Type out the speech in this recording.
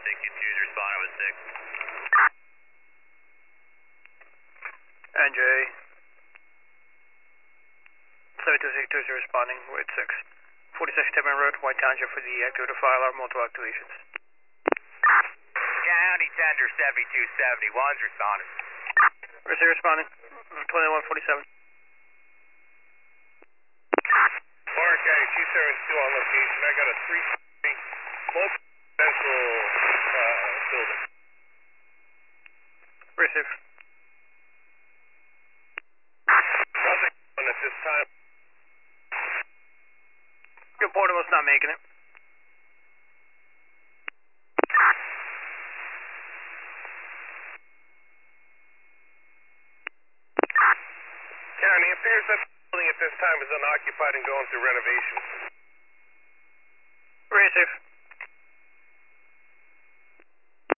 62's responding with 6. NJ. 7262 is responding with 6. 46 Tibman Road, White Township for the activated fire alarm, multiple activations. County Tender 7270, one's responding. Where's he responding? 2147. Warren County 272 on location. I got a 3-story multi-residential building. Receive. Nothing on at this time. Your portable's not making it. County, it appears that the building at this time is unoccupied and going through renovations. Receive.